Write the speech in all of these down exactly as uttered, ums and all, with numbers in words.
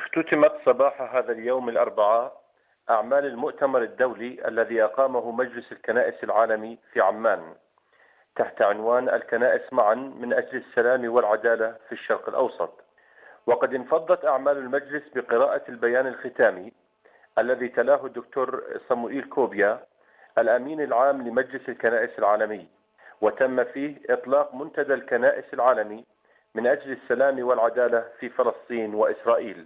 اختتمت صباح هذا اليوم الأربعاء أعمال المؤتمر الدولي الذي أقامه مجلس الكنائس العالمي في عمان تحت عنوان الكنائس معا من أجل السلام والعدالة في الشرق الأوسط. وقد انفضت أعمال المجلس بقراءة البيان الختامي الذي تلاه الدكتور صموئيل كوبيا الأمين العام لمجلس الكنائس العالمي، وتم فيه إطلاق منتدى الكنائس العالمي من أجل السلام والعدالة في فلسطين وإسرائيل.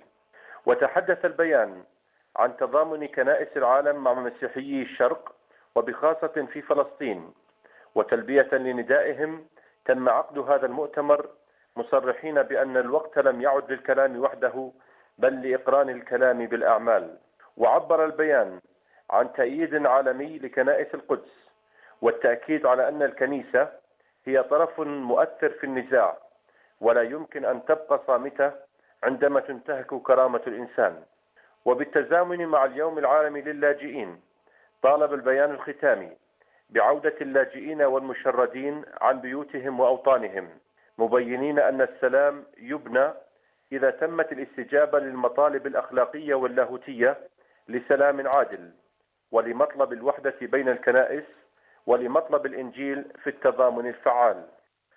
وتحدث البيان عن تضامن كنائس العالم مع مسيحيي الشرق وبخاصة في فلسطين، وتلبية لندائهم تم عقد هذا المؤتمر مصرحين بأن الوقت لم يعد للكلام وحده بل لإقران الكلام بالأعمال. وعبر البيان عن تأييد عالمي لكنائس القدس والتأكيد على أن الكنيسة هي طرف مؤثر في النزاع ولا يمكن أن تبقى صامتة عندما تنتهك كرامة الإنسان. وبالتزامن مع اليوم العالمي للاجئين طالب البيان الختامي بعودة اللاجئين والمشردين عن بيوتهم وأوطانهم، مبينين أن السلام يبنى إذا تمت الاستجابة للمطالب الأخلاقية واللاهوتية لسلام عادل ولمطلب الوحدة بين الكنائس ولمطلب الإنجيل في التضامن الفعال.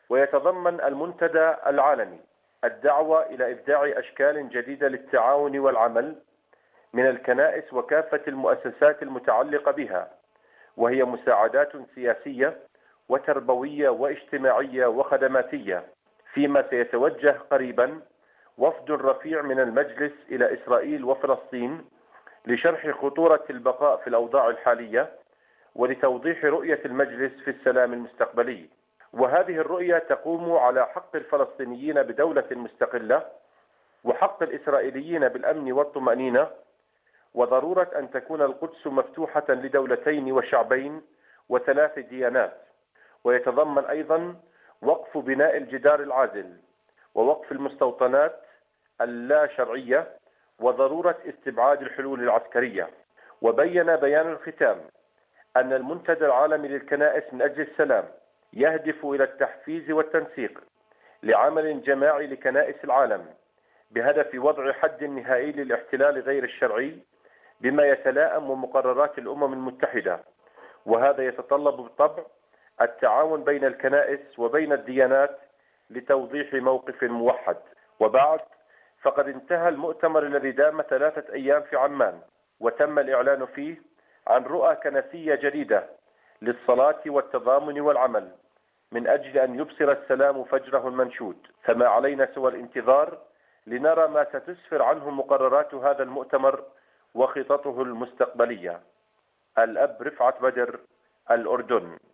ويتضمن المنتدى العالمي الدعوة إلى إبداع أشكال جديدة للتعاون والعمل من الكنائس وكافة المؤسسات المتعلقة بها، وهي مساعدات سياسية وتربوية واجتماعية وخدماتية، فيما سيتوجه قريبا وفد رفيع من المجلس إلى إسرائيل وفلسطين لشرح خطورة البقاء في الأوضاع الحالية ولتوضيح رؤية المجلس في السلام المستقبلي. وهذه الرؤية تقوم على حق الفلسطينيين بدولة مستقلة وحق الإسرائيليين بالأمن والطمأنينة، وضرورة أن تكون القدس مفتوحة لدولتين وشعبين وثلاث ديانات. ويتضمن أيضا وقف بناء الجدار العازل ووقف المستوطنات اللا شرعية وضرورة استبعاد الحلول العسكرية. وبين بيان الختام أن المنتدى العالمي للكنائس من أجل السلام يهدف إلى التحفيز والتنسيق لعمل جماعي لكنائس العالم بهدف وضع حد نهائي للاحتلال غير الشرعي بما يتلائم ومقررات الأمم المتحدة. وهذا يتطلب بالطبع التعاون بين الكنائس وبين الديانات لتوضيح موقف موحد. وبعد فقد انتهى المؤتمر الذي دام ثلاثة أيام في عمان، وتم الإعلان فيه عن رؤى كنسية جديدة للصلاة والتضامن والعمل من أجل أن يبصر السلام فجره المنشود. فما علينا سوى الانتظار لنرى ما ستسفر عنه مقررات هذا المؤتمر وخططه المستقبلية. الأب رفعت بدر، الأردن.